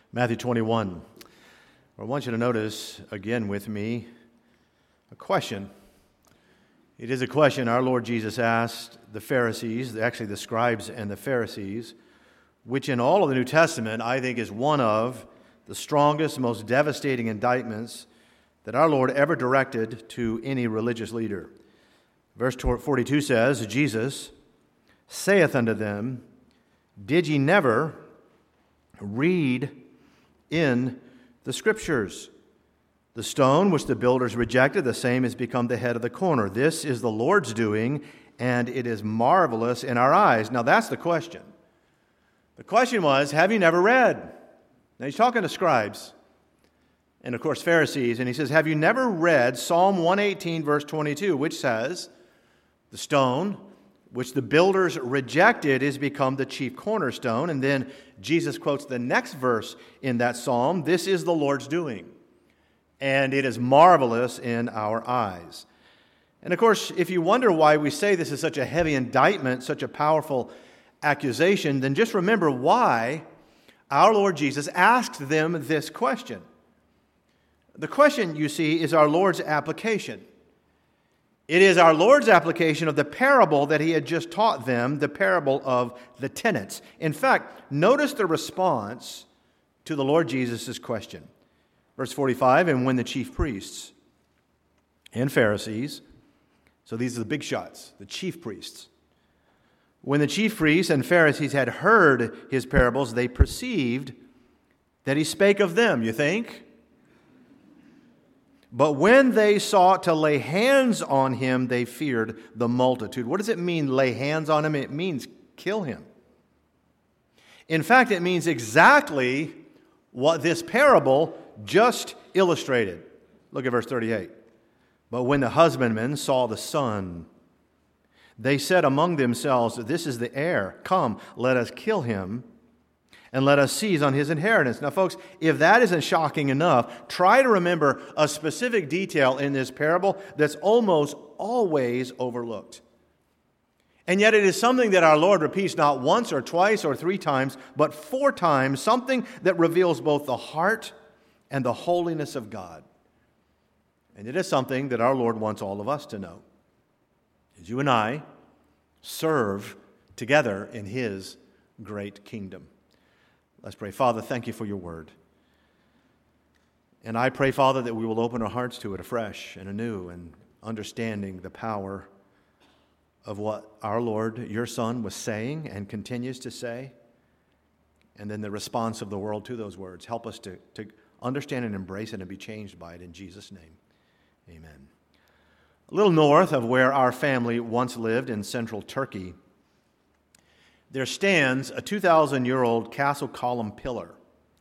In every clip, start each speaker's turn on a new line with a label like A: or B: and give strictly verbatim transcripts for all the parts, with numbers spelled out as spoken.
A: Matthew twenty-one. I want you to notice again with me a question. It is a question our Lord Jesus asked the Pharisees, actually the scribes and the Pharisees, which in all of the New Testament I think is one of the strongest, most devastating indictments that our Lord ever directed to any religious leader. Verse forty-two says, Jesus saith unto them, Did ye never read in the Scriptures? The stone which the builders rejected, the same has become the head of the corner. This is the Lord's doing, and it is marvelous in our eyes. Now that's the question. The question was, have you never read? Now he's talking to scribes and, of course, Pharisees, and he says, have you never read Psalm one eighteen, verse twenty-two, which says, the stone which the builders rejected is become the chief cornerstone. And then Jesus quotes the next verse in that psalm, this is the Lord's doing, and it is marvelous in our eyes. And of course, if you wonder why we say this is such a heavy indictment, such a powerful accusation, then just remember why our Lord Jesus asked them this question. The question, you see, is our Lord's application. It is our Lord's application of the parable that he had just taught them, the parable of the tenants. In fact, notice the response to the Lord Jesus' question. Verse forty-five, and when the chief priests and Pharisees, so these are the big shots, the chief priests, when the chief priests and Pharisees had heard his parables, they perceived that he spake of them, you think? But when they sought to lay hands on him, they feared the multitude. What does it mean, lay hands on him? It means kill him. In fact, it means exactly what this parable just illustrated. Look at verse thirty-eight. But when the husbandmen saw the son, they said among themselves, this is the heir. Come, let us kill him, and let us seize on his inheritance. Now, folks, if that isn't shocking enough, try to remember a specific detail in this parable that's almost always overlooked. And yet it is something that our Lord repeats not once or twice or three times, but four times, something that reveals both the heart and the holiness of God. And it is something that our Lord wants all of us to know, as you and I serve together in his great kingdom. Let's pray. Father, thank you for your word. And I pray, Father, that we will open our hearts to it afresh and anew, and understanding the power of what our Lord, your Son, was saying and continues to say, and then the response of the world to those words. Help us to, to understand and embrace it and be changed by it in Jesus' name. Amen. A little north of where our family once lived in central Turkey, there stands a two thousand year old castle column pillar.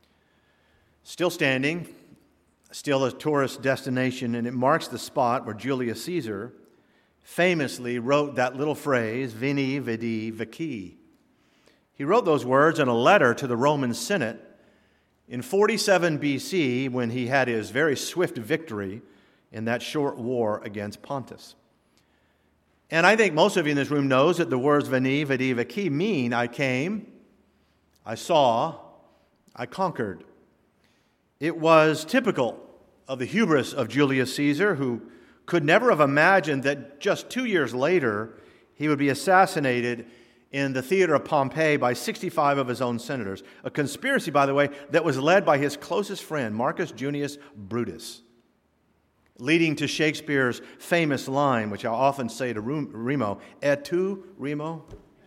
A: Still standing, still a tourist destination, and it marks the spot where Julius Caesar famously wrote that little phrase, Veni, Vidi, Vici. He wrote those words in a letter to the Roman Senate in forty-seven B C when he had his very swift victory in that short war against Pontus. And I think most of you in this room knows that the words Veni, Vidi, Vici mean I came, I saw, I conquered. It was typical of the hubris of Julius Caesar, who could never have imagined that just two years later he would be assassinated in the theater of Pompeii by sixty-five of his own senators. A conspiracy, by the way, that was led by his closest friend, Marcus Junius Brutus, leading to Shakespeare's famous line, which I often say to Remo, et tu, Remo?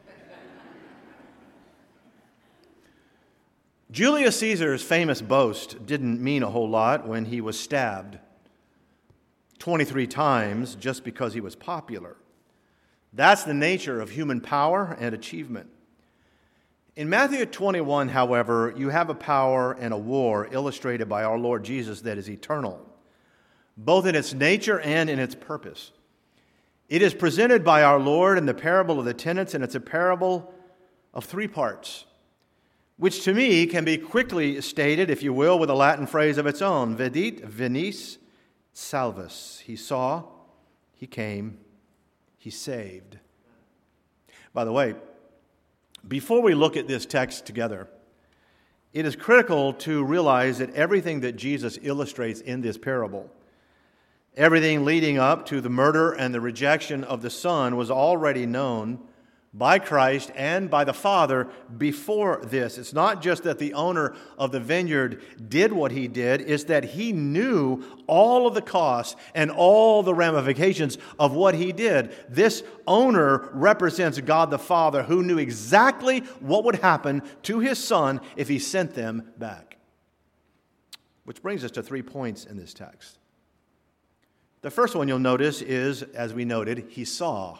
A: Julius Caesar's famous boast didn't mean a whole lot when he was stabbed twenty-three times just because he was popular. That's the nature of human power and achievement. In Matthew twenty-one, however, you have a power and a war illustrated by our Lord Jesus that is eternal, both in its nature and in its purpose. It is presented by our Lord in the parable of the tenants, and it's a parable of three parts, which to me can be quickly stated, if you will, with a Latin phrase of its own. Vidit, vinis, salvus. He saw, he came, he saved. By the way, before we look at this text together, it is critical to realize that everything that Jesus illustrates in this parable, everything leading up to the murder and the rejection of the Son, was already known by Christ and by the Father before this. It's not just that the owner of the vineyard did what he did, it's that he knew all of the costs and all the ramifications of what he did. This owner represents God the Father, who knew exactly what would happen to his Son if he sent them back. Which brings us to three points in this text. The first one you'll notice is, as we noted, he saw.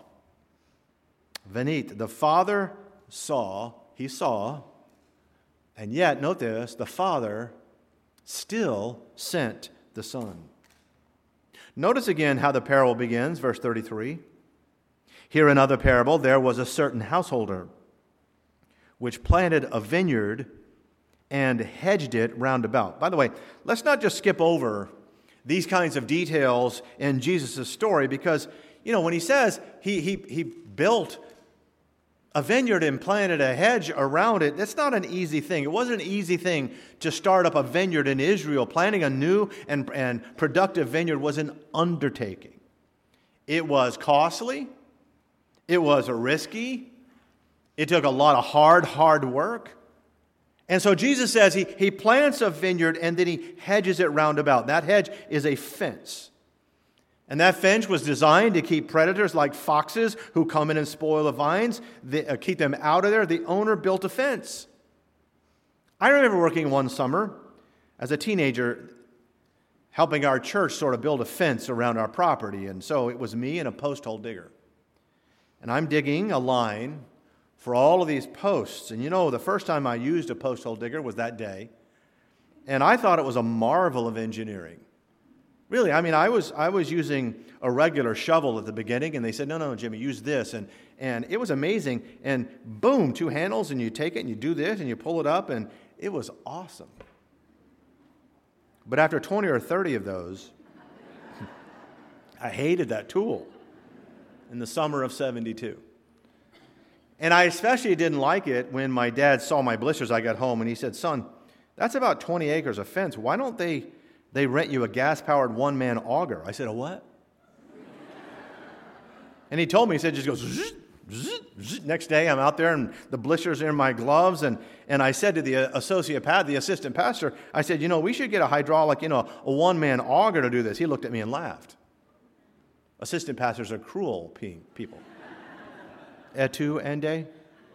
A: Venit, the Father saw, he saw, and yet, note this, the Father still sent the Son. Notice again how the parable begins, verse thirty-three. Here another parable, there was a certain householder which planted a vineyard and hedged it round about. By the way, let's not just skip over these kinds of details in Jesus' story, because, you know, when he says he, he, he built a vineyard and planted a hedge around it, that's not an easy thing. It wasn't an easy thing to start up a vineyard in Israel. Planting a new and, and productive vineyard was an undertaking. It was costly. It was risky. It took a lot of hard, hard work. And so Jesus says he, he plants a vineyard and then he hedges it round about. That hedge is a fence. And that fence was designed to keep predators like foxes who come in and spoil the vines, they, uh, keep them out of there. The owner built a fence. I remember working one summer as a teenager, helping our church sort of build a fence around our property. And so it was me and a post hole digger. And I'm digging a line for all of these posts. And you know, the first time I used a post hole digger was that day. And I thought it was a marvel of engineering. Really, I mean, I was I was using a regular shovel at the beginning, and they said, no, no, Jimmy, use this. And, and it was amazing. And boom, two handles, and you take it, and you do this, and you pull it up, and it was awesome. But after twenty or thirty of those, I hated that tool in the summer of seventy-two. And I especially didn't like it when my dad saw my blisters. I got home, and he said, son, that's about twenty acres of fence. Why don't they... They rent you a gas-powered one-man auger. I said, a what? And he told me, he said, just goes, zzz, zzz, zzz. Next day I'm out there and the blisters are in my gloves. And, and I said to the associate pastor, the assistant pastor, I said, you know, we should get a hydraulic, you know, a one-man auger to do this. He looked at me and laughed. Assistant pastors are cruel pe- people. Et tu, Ende?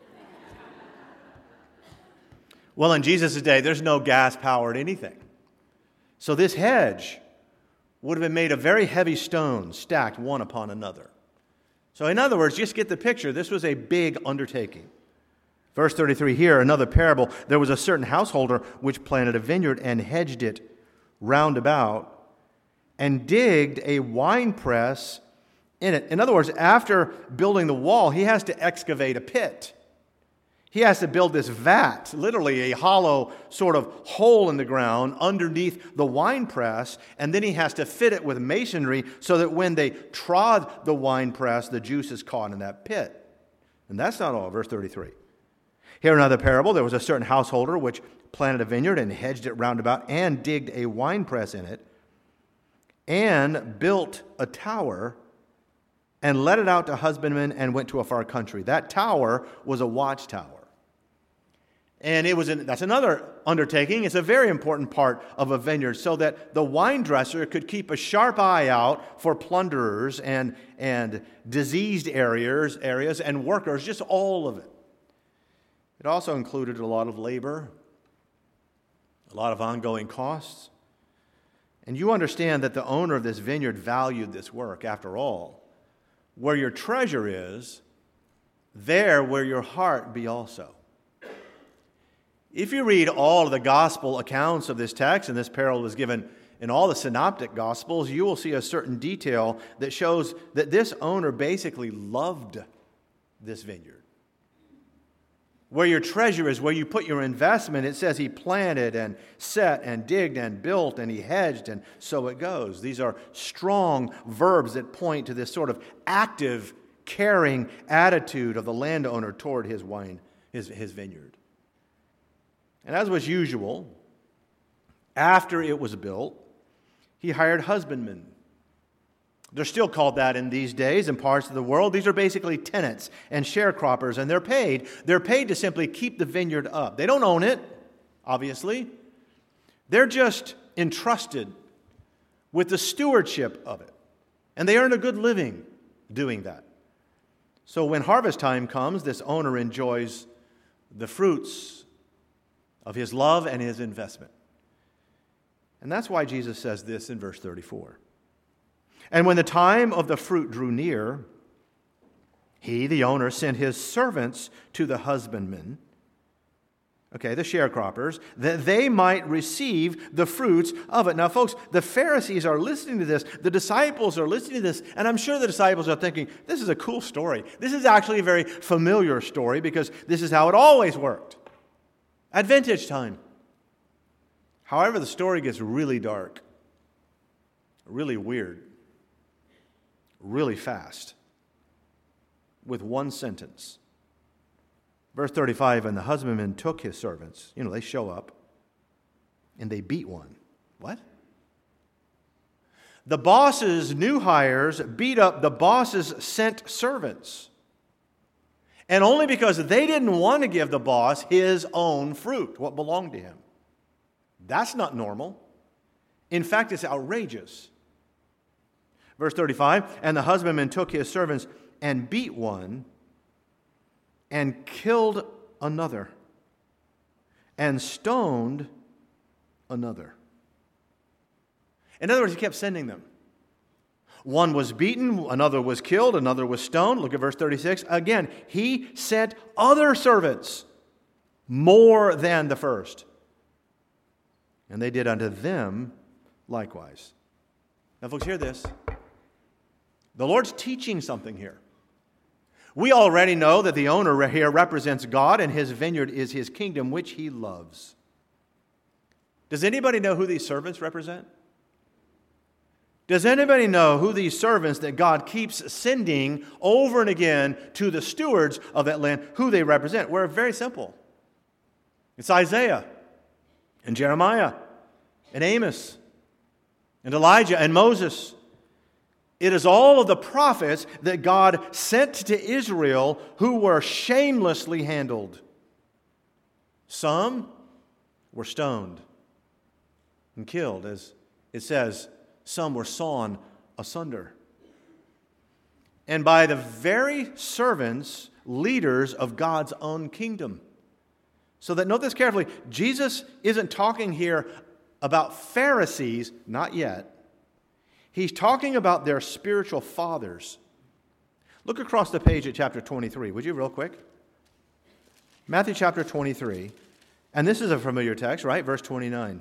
A: Well, in Jesus' day, there's no gas-powered anything. So this hedge would have been made of very heavy stones stacked one upon another. So in other words, just get the picture. This was a big undertaking. Verse thirty-three here, another parable. There was a certain householder which planted a vineyard and hedged it round about and digged a winepress in it. In other words, after building the wall, he has to excavate a pit. He has to build this vat, literally a hollow sort of hole in the ground underneath the wine press, and then he has to fit it with masonry so that when they trod the wine press, the juice is caught in that pit. And that's not all. Verse thirty-three. Here another parable. There was a certain householder which planted a vineyard and hedged it round about and digged a wine press in it and built a tower and let it out to husbandmen and went to a far country. That tower was a watchtower. And it was an, that's another undertaking. It's a very important part of a vineyard so that the wine dresser could keep a sharp eye out for plunderers and, and diseased areas, areas and workers, just all of it. It also included a lot of labor, a lot of ongoing costs. And you understand that the owner of this vineyard valued this work. After all, where your treasure is, there will your heart be also. If you read all of the gospel accounts of this text, and this parable is given in all the synoptic gospels, you will see a certain detail that shows that this owner basically loved this vineyard. Where your treasure is, where you put your investment, it says he planted and set and digged and built and he hedged, and so it goes. These are strong verbs that point to this sort of active, caring attitude of the landowner toward his wine, his, his vineyard. And as was usual, after it was built, he hired husbandmen. They're still called that in these days in parts of the world. These are basically tenants and sharecroppers, and they're paid. They're paid to simply keep the vineyard up. They don't own it, obviously. They're just entrusted with the stewardship of it. And they earn a good living doing that. So when harvest time comes, this owner enjoys the fruits of his love and his investment. And that's why Jesus says this in verse thirty-four. And when the time of the fruit drew near, he, the owner, sent his servants to the husbandmen, okay, the sharecroppers, that they might receive the fruits of it. Now, folks, the Pharisees are listening to this. The disciples are listening to this. And I'm sure the disciples are thinking, this is a cool story. This is actually a very familiar story because this is how it always worked at vintage time. However, the story gets really dark, really weird, really fast, with one sentence. Verse thirty-five, and the husbandman took his servants. You know, they show up, and they beat one. What? The boss's new hires beat up the boss's sent servants. And only because they didn't want to give the boss his own fruit, what belonged to him. That's not normal. In fact, it's outrageous. Verse thirty-five, and the husbandman took his servants and beat one and killed another and stoned another. In other words, he kept sending them. One was beaten, another was killed, another was stoned. Look at verse thirty-six. Again, he sent other servants more than the first. And they did unto them likewise. Now, folks, hear this. The Lord's teaching something here. We already know that the owner here represents God, and his vineyard is his kingdom, which he loves. Does anybody know who these servants represent? Does anybody know who these servants that God keeps sending over and again to the stewards of that land, who they represent? We're very simple. It's Isaiah and Jeremiah and Amos and Elijah and Moses. It is all of the prophets that God sent to Israel who were shamelessly handled. Some were stoned and killed, as it says, some were sawn asunder. And by the very servants, leaders of God's own kingdom. So that, note this carefully, Jesus isn't talking here about Pharisees, not yet. He's talking about their spiritual fathers. Look across the page at chapter twenty-three, would you, real quick? Matthew chapter twenty-three. And this is a familiar text, right? Verse twenty-nine.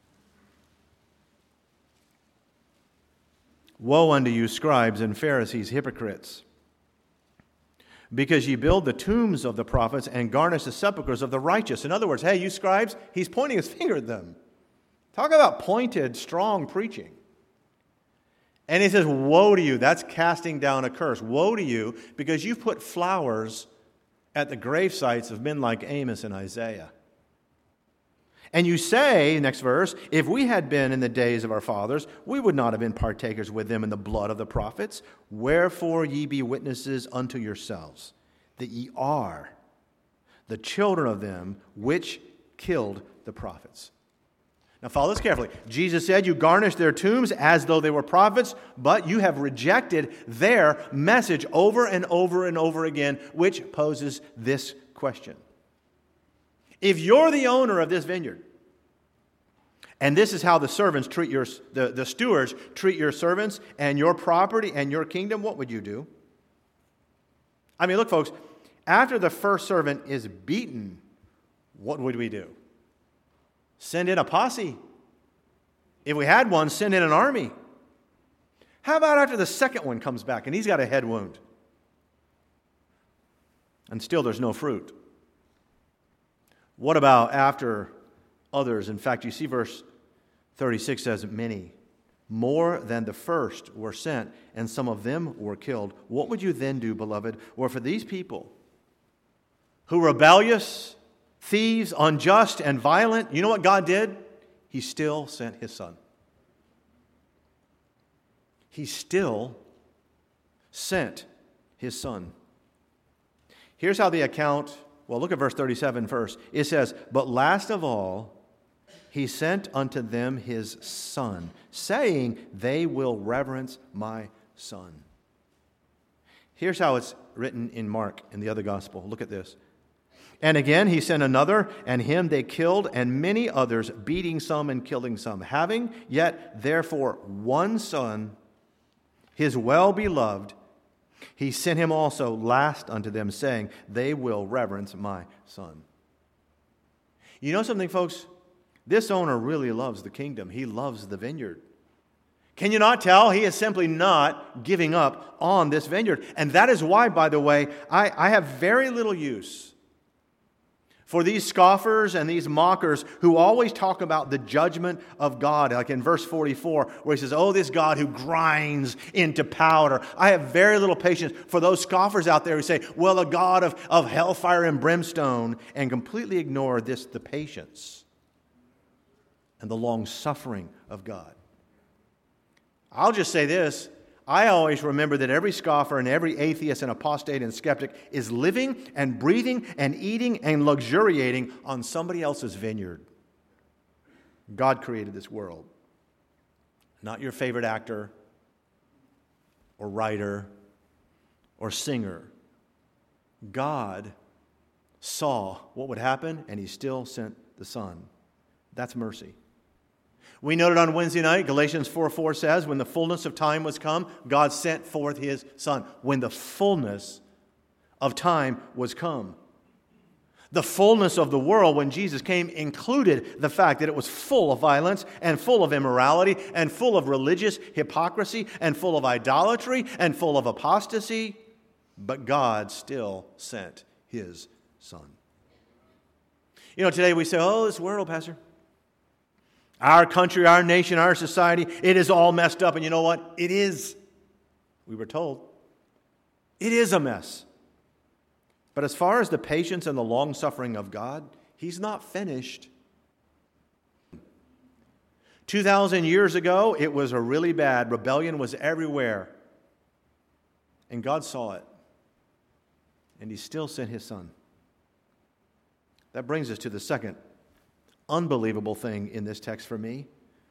A: Woe unto you, scribes and Pharisees, hypocrites! Because ye build the tombs of the prophets and garnish the sepulchres of the righteous. In other words, hey, you scribes, he's pointing his finger at them. Talk about pointed, strong preaching. And he says, woe to you. That's casting down a curse. Woe to you, because you've put flowers at the grave sites of men like Amos and Isaiah. And you say, next verse, if we had been in the days of our fathers, we would not have been partakers with them in the blood of the prophets. Wherefore ye be witnesses unto yourselves, that ye are the children of them which killed the prophets. Now follow this carefully. Jesus said, you garnish their tombs as though they were prophets, but you have rejected their message over and over and over again, which poses this question. If you're the owner of this vineyard, and this is how the servants treat your, the, the stewards treat your servants and your property and your kingdom, what would you do? I mean, look, folks, after the first servant is beaten, what would we do? Send in a posse. If we had one, send in an army. How about after the second one comes back and he's got a head wound? And still there's no fruit. What about after others? In fact, you see verse thirty-six says, many, more than the first were sent, and some of them were killed. What would you then do, beloved? Or for these people who were rebellious thieves, unjust, and violent, you know what God did? He still sent His Son. He still sent His Son. Here's how the account, well, look at verse thirty-seven first. It says, "But last of all, He sent unto them His Son, saying, They will reverence my Son." Here's how it's written in Mark, in the other gospel. Look at this. "And again He sent another, and him they killed, and many others, beating some and killing some. Having yet therefore one Son, His well-beloved, He sent Him also last unto them, saying, They will reverence my Son." You know something, folks? This owner really loves the kingdom. He loves the vineyard. Can you not tell? He is simply not giving up on this vineyard. And that is why, by the way, I, I have very little use for these scoffers and these mockers who always talk about the judgment of God. Like in verse forty-four, where he says, "Oh, this God who grinds into powder." I have very little patience for those scoffers out there who say, well, a God of, of hellfire and brimstone, and completely ignore this, the patience and the long suffering of God. I'll just say this. I always remember that every scoffer and every atheist and apostate and skeptic is living and breathing and eating and luxuriating on somebody else's vineyard. God created this world. Not your favorite actor or writer or singer. God saw what would happen, and He still sent the Son. That's mercy. We noted on Wednesday night, Galatians four four says, when the fullness of time was come, God sent forth His Son. When the fullness of time was come. The fullness of the world, when Jesus came, included the fact that it was full of violence and full of immorality and full of religious hypocrisy and full of idolatry and full of apostasy. But God still sent His Son. You know, today we say, oh, this world, Pastor. Our country, our nation, our society, it is all messed up. And you know what? It is. We were told. It is a mess. But as far as the patience and the long-suffering of God, He's not finished. two thousand years ago, it was a really bad. Rebellion was everywhere. And God saw it. And He still sent His Son. That brings us to the second unbelievable thing in this text for me.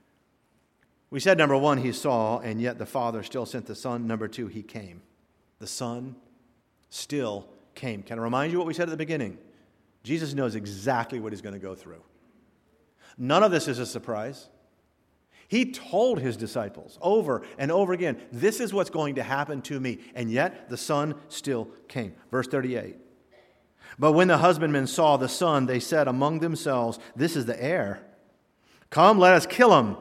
A: We said, number one, He saw, and yet the Father still sent the Son. Number two, He came. The Son still came. Can I remind you what we said at the beginning? Jesus knows exactly what He's going to go through. None of this is a surprise. He told His disciples over and over again, this is what's going to happen to me. And yet the Son still came. Verse thirty-eight. But when the husbandmen saw the Son, they said among themselves, this is the heir. Come, let us kill him,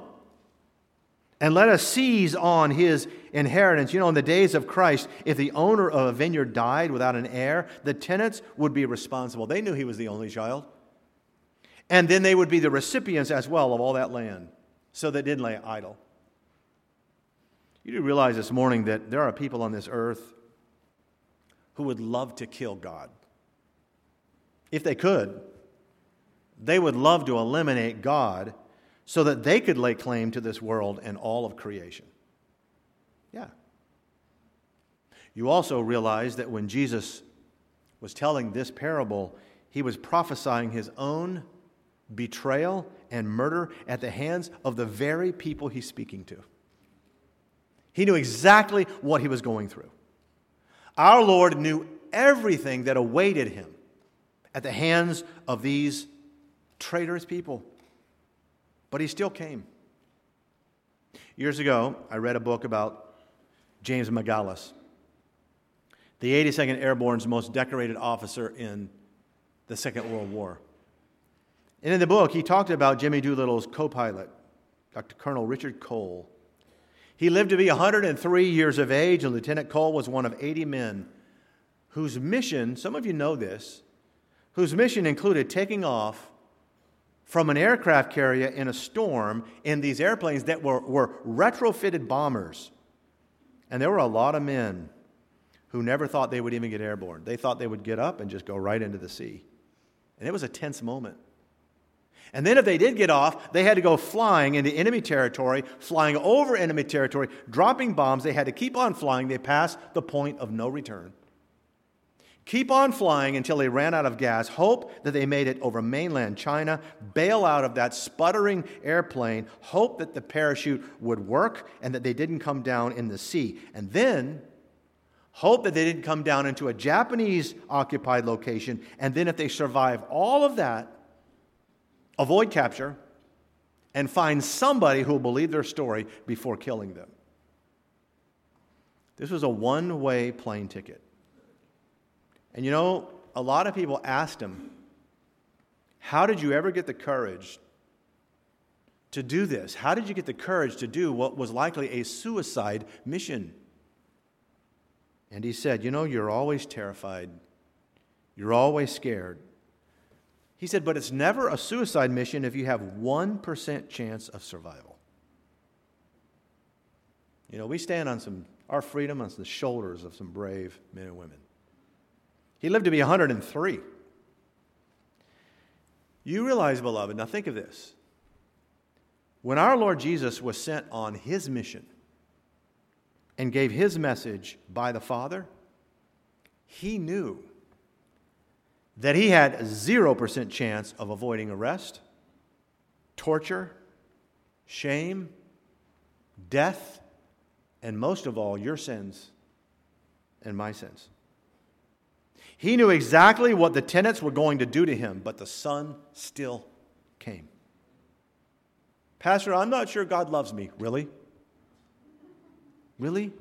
A: and let us seize on his inheritance. You know, in the days of Christ, if the owner of a vineyard died without an heir, the tenants would be responsible. They knew he was the only child. And then they would be the recipients as well of all that land, so they didn't lay idle. You do realize this morning that there are people on this earth who would love to kill God. If they could, they would love to eliminate God so that they could lay claim to this world and all of creation. Yeah. You also realize that when Jesus was telling this parable, He was prophesying His own betrayal and murder at the hands of the very people He's speaking to. He knew exactly what He was going through. Our Lord knew everything that awaited Him at the hands of these traitorous people. But He still came. Years ago, I read a book about James McGallis, the eighty-second Airborne's most decorated officer in the Second World War. And in the book, he talked about Jimmy Doolittle's co-pilot, Doctor Colonel Richard Cole. He lived to be one hundred three years of age, and Lieutenant Cole was one of eighty men whose mission, some of you know this, whose mission included taking off from an aircraft carrier in a storm in these airplanes that were, were retrofitted bombers. And there were a lot of men who never thought they would even get airborne. They thought they would get up and just go right into the sea And it was a tense moment. And then if they did get off, they had to go flying into enemy territory, flying over enemy territory, dropping bombs. They had to keep on flying. They passed the point of no return. Keep on flying until they ran out of gas, hope that they made it over mainland China, bail out of that sputtering airplane, hope that the parachute would work and that they didn't come down in the sea. And then hope that they didn't come down into a Japanese-occupied location. And then if they survive all of that, avoid capture and find somebody who will believe their story before killing them. This was a one-way plane ticket. And you know, a lot of people asked him, how did you ever get the courage to do this? How did you get the courage to do what was likely a suicide mission? And he said, you know, you're always terrified. You're always scared. He said, but it's never a suicide mission if you have one percent chance of survival. You know, we stand on some, our freedom on the shoulders of some brave men and women. He lived to be one hundred three. You realize, beloved, now think of this. When our Lord Jesus was sent on his mission and gave his message by the Father, he knew that he had zero percent chance of avoiding arrest, torture, shame, death, and most of all, your sins and my sins. He knew exactly what the tenants were going to do to him, but the Son still came. Pastor, I'm not sure God loves me. Really? Really?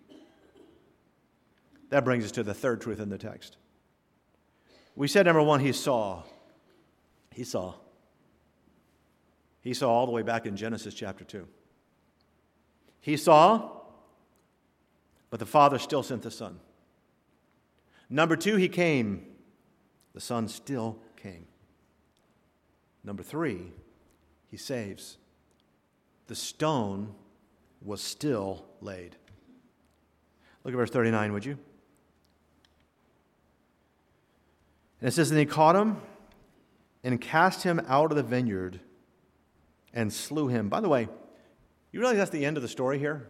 A: That brings us to the third truth in the text. We said, number one, he saw. He saw. He saw all the way back in Genesis chapter two. He saw, but the Father still sent the Son. Number two, he came. The Son still came. Number three, he saves. The stone was still laid. Look at verse thirty-nine, would you? And it says, and he caught him and cast him out of the vineyard and slew him. By the way, you realize that's the end of the story here?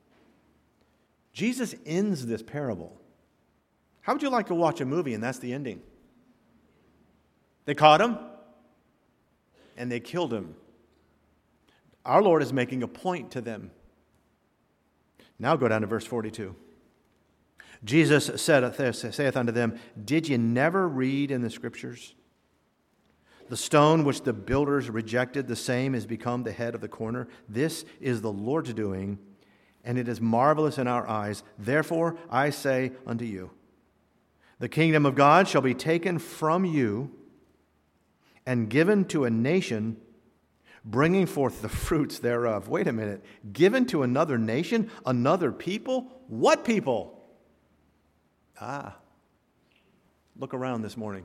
A: Jesus ends this parable. How would you like to watch a movie and that's the ending? They caught him and they killed him. Our Lord is making a point to them. Now go down to verse forty-two. Jesus said, saith unto them, did ye never read in the Scriptures? The stone which the builders rejected, the same is become the head of the corner. This is the Lord's doing, and it is marvelous in our eyes. Therefore I say unto you, the kingdom of God shall be taken from you and given to a nation, bringing forth the fruits thereof. Wait a minute. Given to another nation, another people? What people? Ah, look around this morning.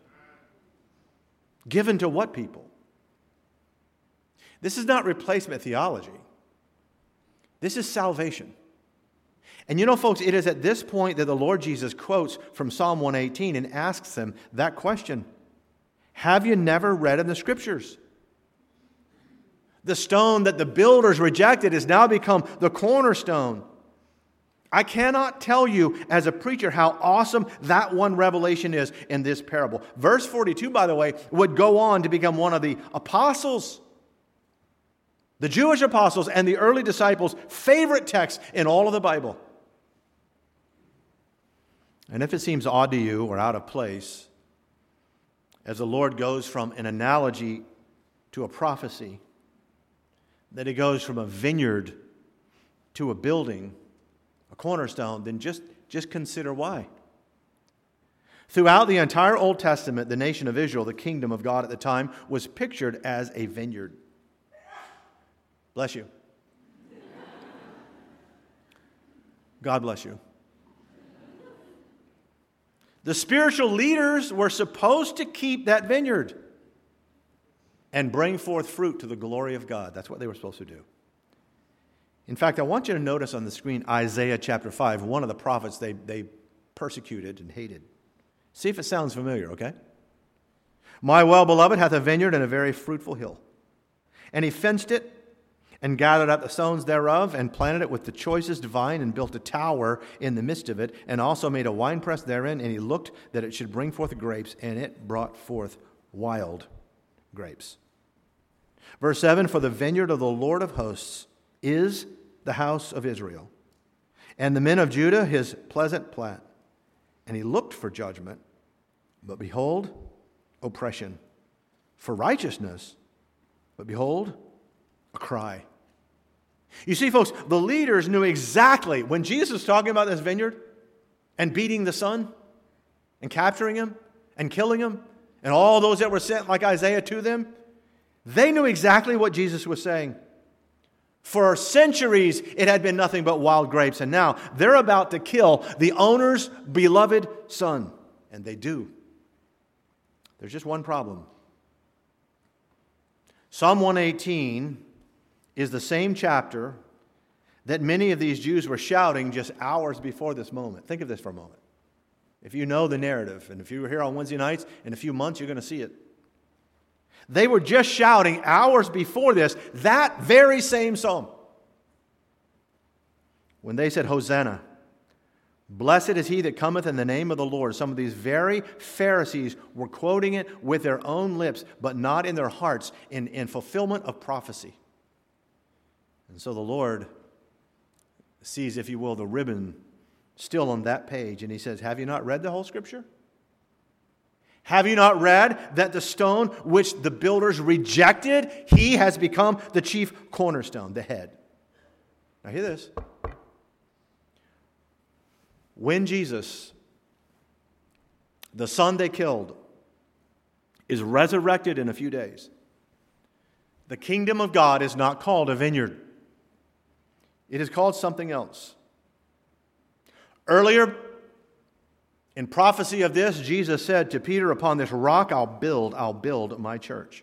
A: Given to what people? This is not replacement theology. This is salvation. And you know, folks, it is at this point that the Lord Jesus quotes from Psalm one eighteen and asks them that question. Have you never read in the Scriptures? The stone that the builders rejected has now become the cornerstone. I cannot tell you as a preacher how awesome that one revelation is in this parable. Verse forty-two, by the way, would go on to become one of the apostles, the Jewish apostles and the early disciples' favorite text in all of the Bible. And if it seems odd to you or out of place, as the Lord goes from an analogy to a prophecy, that he goes from a vineyard to a building, a cornerstone, then just, just consider why. Throughout the entire Old Testament, the nation of Israel, the kingdom of God at the time, was pictured as a vineyard. Bless you. God bless you. The spiritual leaders were supposed to keep that vineyard and bring forth fruit to the glory of God. That's what they were supposed to do. In fact, I want you to notice on the screen Isaiah chapter five, one of the prophets they, they persecuted and hated. See if it sounds familiar, okay? My well-beloved hath a vineyard and a very fruitful hill. And he fenced it, and gathered up the stones thereof, and planted it with the choicest vine, and built a tower in the midst of it, and also made a winepress therein, and he looked that it should bring forth grapes, and it brought forth wild grapes. Verse seven, for the vineyard of the Lord of hosts is the house of Israel, and the men of Judah his pleasant plant. And he looked for judgment, but behold, oppression, for righteousness, but behold, a cry. You see, folks, the leaders knew exactly when Jesus was talking about this vineyard and beating the son and capturing him and killing him and all those that were sent like Isaiah to them, they knew exactly what Jesus was saying. For centuries, it had been nothing but wild grapes, and now they're about to kill the owner's beloved son, and they do. There's just one problem. Psalm one eighteen is the same chapter that many of these Jews were shouting just hours before this moment. Think of this for a moment. If you know the narrative, and if you were here on Wednesday nights, in a few months you're going to see it. They were just shouting hours before this, that very same psalm. When they said, Hosanna, blessed is he that cometh in the name of the Lord. Some of these very Pharisees were quoting it with their own lips, but not in their hearts, in, in fulfillment of prophecy. And so the Lord sees, if you will, the ribbon still on that page, and he says, have you not read the whole Scripture? Have you not read that the stone which the builders rejected, he has become the chief cornerstone, the head? Now hear this. When Jesus, the son they killed, is resurrected in a few days, the kingdom of God is not called a vineyard. It is called something else. Earlier, in prophecy of this, Jesus said to Peter, upon this rock I'll build, I'll build my church.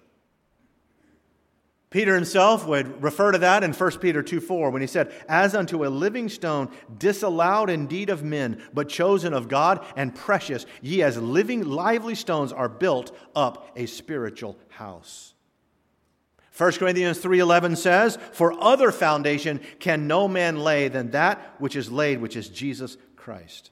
A: Peter himself would refer to that in First Peter two four when he said, as unto a living stone, disallowed indeed of men, but chosen of God and precious, ye as living, lively stones are built up a spiritual house. First Corinthians three eleven says, for other foundation can no man lay than that which is laid, which is Jesus Christ.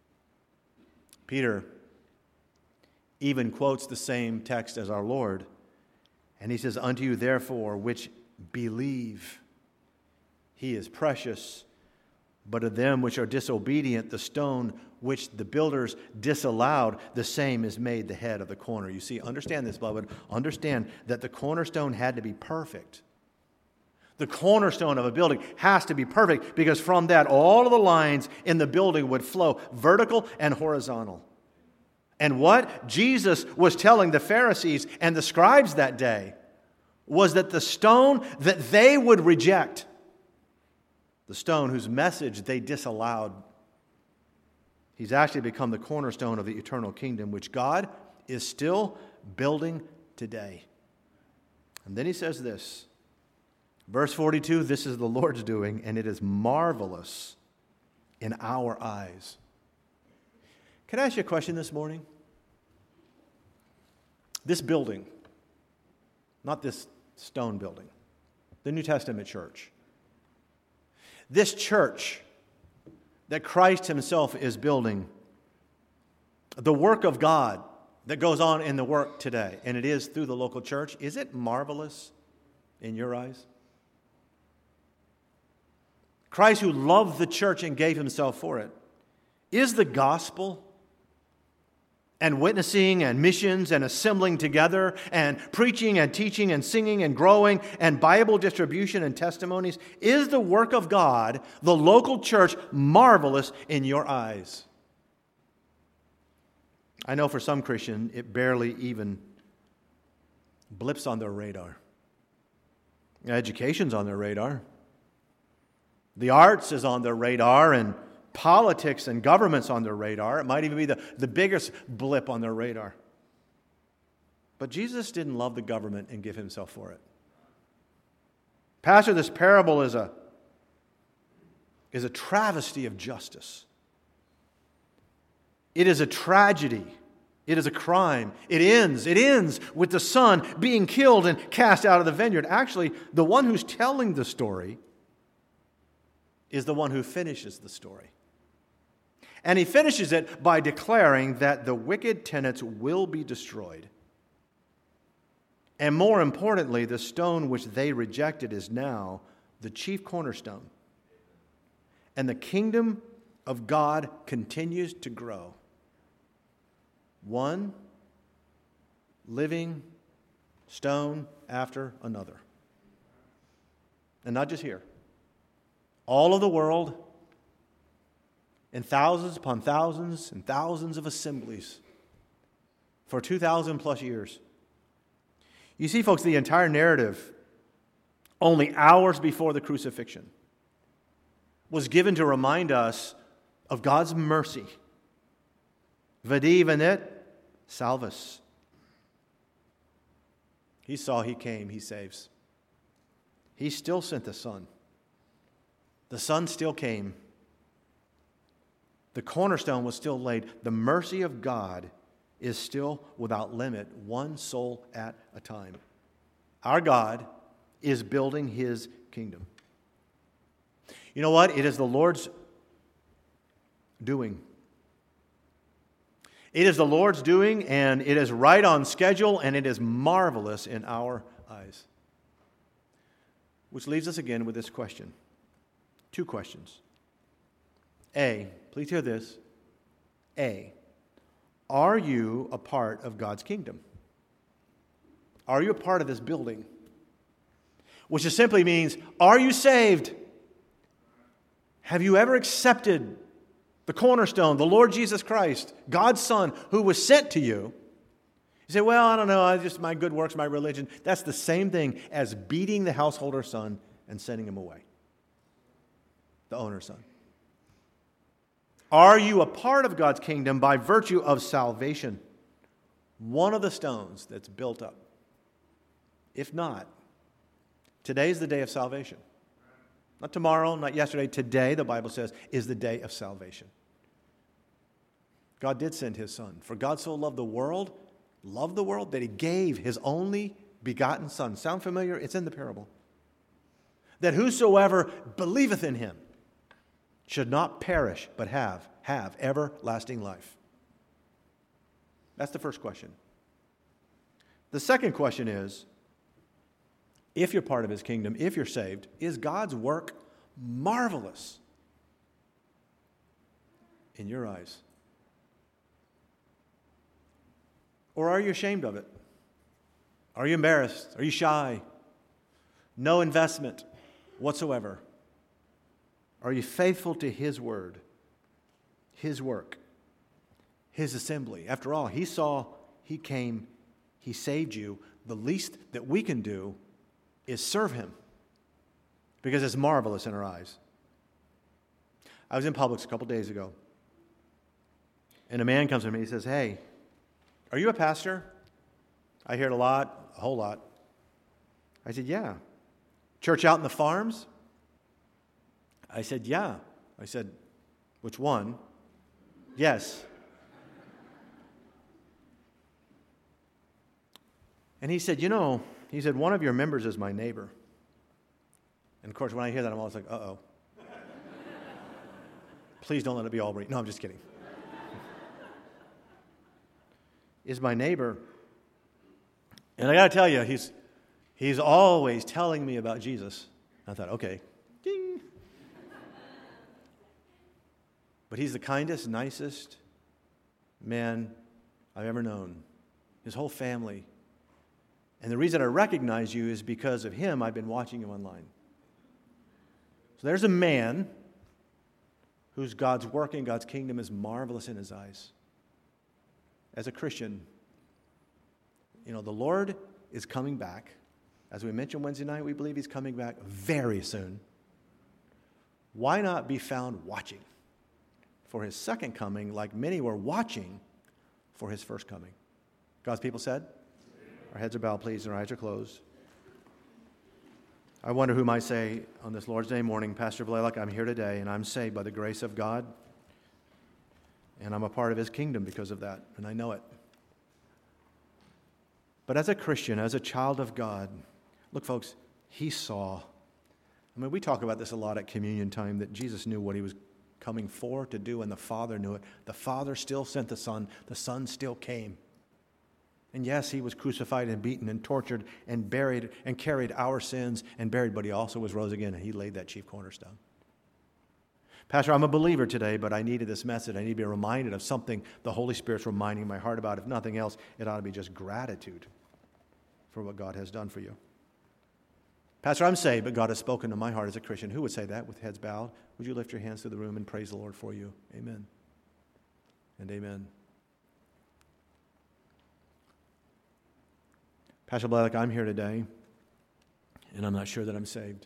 A: Peter even quotes the same text as our Lord. And he says, unto you therefore which believe, he is precious. But of them which are disobedient, the stone which the builders disallowed, the same is made the head of the corner. You see, understand this, beloved. Understand that the cornerstone had to be perfect. The cornerstone of a building has to be perfect, because from that all of the lines in the building would flow vertical and horizontal. And what Jesus was telling the Pharisees and the scribes that day was that the stone that they would reject, the stone whose message they disallowed, he's actually become the cornerstone of the eternal kingdom, which God is still building today. And then he says this, verse forty-two, this is the Lord's doing, and it is marvelous in our eyes. Can I ask you a question this morning? This building, not this stone building, the New Testament church, this church that Christ himself is building, the work of God that goes on in the work today, and it is through the local church, is it marvelous in your eyes? Christ, who loved the church and gave himself for it, is the gospel and witnessing and missions and assembling together and preaching and teaching and singing and growing and Bible distribution and testimonies, is the work of God, the local church, marvelous in your eyes? I know for some Christian, it barely even blips on their radar. Education's on their radar. The arts is on their radar, and politics and government's on their radar. It might even be the, the biggest blip on their radar. But Jesus didn't love the government and give himself for it. Pastor, this parable is a, is a travesty of justice. It is a tragedy It is a crime. It ends. It ends with the son being killed and cast out of the vineyard. Actually, the one who's telling the story is the one who finishes the story. And he finishes it by declaring that the wicked tenants will be destroyed. And more importantly, the stone which they rejected is now the chief cornerstone. And the kingdom of God continues to grow. One living stone after another. And not just here. All of the world, in thousands upon thousands and thousands of assemblies for two thousand plus years. You see, folks, the entire narrative, only hours before the crucifixion, was given to remind us of God's mercy. Vidi venit salvus. He saw, he came, he saves. He still sent the Son. The Son still came. The cornerstone was still laid. The mercy of God is still without limit, one soul at a time. Our God is building His kingdom. You know what? It is the Lord's doing. It is the Lord's doing, and it is right on schedule, and it is marvelous in our eyes. Which leaves us again with this question. Two questions. A, please hear this. A, are you a part of God's kingdom? Are you a part of this building? Which just simply means, are you saved? Have you ever accepted the cornerstone, the Lord Jesus Christ, God's Son, who was sent to you? You say, well, I don't know, I just my good works, my religion. That's the same thing as beating the householder's son and sending him away. The owner's son. Are you a part of God's kingdom by virtue of salvation? One of the stones that's built up. If not, today's the day of salvation. Not tomorrow, not yesterday. Today, the Bible says, is the day of salvation. God did send His Son. For God so loved the world, loved the world, that He gave His only begotten Son. Sound familiar? It's in the parable. That whosoever believeth in Him should not perish, but have, have everlasting life. That's the first question. The second question is, if you're part of His kingdom, if you're saved, is God's work marvelous in your eyes? Or are you ashamed of it? Are you embarrassed? Are you shy? No investment whatsoever. Are you faithful to His word, His work, His assembly? After all, He saw, He came, He saved you. The least that we can do is serve Him because it's marvelous in our eyes. I was in Publix a couple days ago, and a man comes to me. He says, hey, are you a pastor? I hear it a lot, a whole lot. I said, yeah. Church out in the farms? I said, yeah. I said, which one? Yes. And he said, you know, he said, one of your members is my neighbor. And of course, when I hear that, I'm always like, uh-oh. Please don't let it be Aubrey. No, I'm just kidding. Is my neighbor. And I got to tell you, he's, he's always telling me about Jesus. I thought, okay, ding. But he's the kindest, nicest man I've ever known. His whole family. And the reason I recognize you is because of him. I've been watching you online. So there's a man whose God's work in God's kingdom is marvelous in his eyes. As a Christian, you know, the Lord is coming back. As we mentioned Wednesday night, we believe He's coming back very soon. Why not be found watching for His second coming like many were watching for His first coming? God's people said? Our heads are bowed, please, and our eyes are closed. I wonder who might say on this Lord's Day morning, Pastor Blaylock, I'm here today, and I'm saved by the grace of God, and I'm a part of His kingdom because of that, and I know it. But as a Christian, as a child of God, look, folks, he saw. I mean, we talk about this a lot at communion time, that Jesus knew what he was coming for to do, and the Father knew it. The Father still sent the Son. The Son still came. And yes, he was crucified and beaten and tortured and buried and carried our sins and buried, but he also was rose again, and he laid that chief cornerstone. Pastor, I'm a believer today, but I needed this message. I need to be reminded of something the Holy Spirit's reminding my heart about. If nothing else, it ought to be just gratitude for what God has done for you. Pastor, I'm saved, but God has spoken to my heart as a Christian. Who would say that with heads bowed? Would you lift your hands to the room and praise the Lord for you? Amen and amen. Pastor Blalock, I'm here today, and I'm not sure that I'm saved.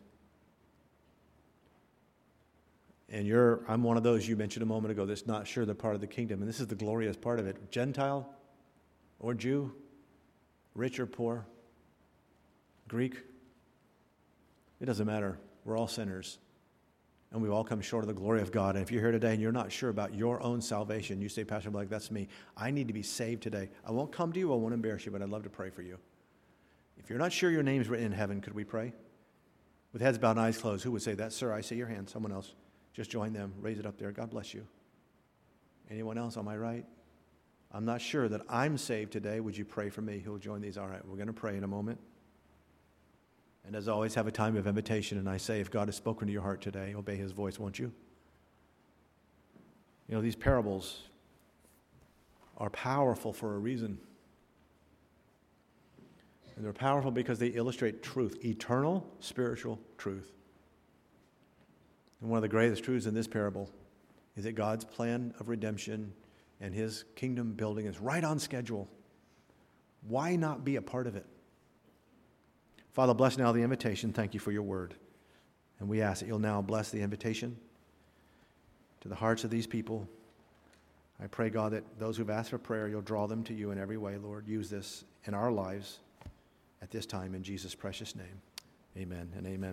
A: And you're, I'm one of those you mentioned a moment ago that's not sure they're part of the kingdom. And this is the glorious part of it. Gentile or Jew, rich or poor, Greek, it doesn't matter. We're all sinners. And we all come short of the glory of God. And if you're here today and you're not sure about your own salvation, you say, Pastor Blalock, that's me. I need to be saved today. I won't come to you. I won't embarrass you, but I'd love to pray for you. If you're not sure your name's written in heaven, could we pray? With heads bowed and eyes closed, who would say that? Sir, I see your hand. Someone else. Just join them. Raise it up there. God bless you. Anyone else on my right? I'm not sure that I'm saved today. Would you pray for me? Who will join these? All right, we're going to pray in a moment. And as always, have a time of invitation. And I say, if God has spoken to your heart today, obey his voice, won't you? You know, these parables are powerful for a reason. And they're powerful because they illustrate truth, eternal spiritual truth. And one of the greatest truths in this parable is that God's plan of redemption and his kingdom building is right on schedule. Why not be a part of it? Father, bless now the invitation. Thank you for your word. And we ask that you'll now bless the invitation to the hearts of these people. I pray, God, that those who've asked for prayer, you'll draw them to you in every way, Lord. Use this in our lives at this time in Jesus' precious name. Amen and amen.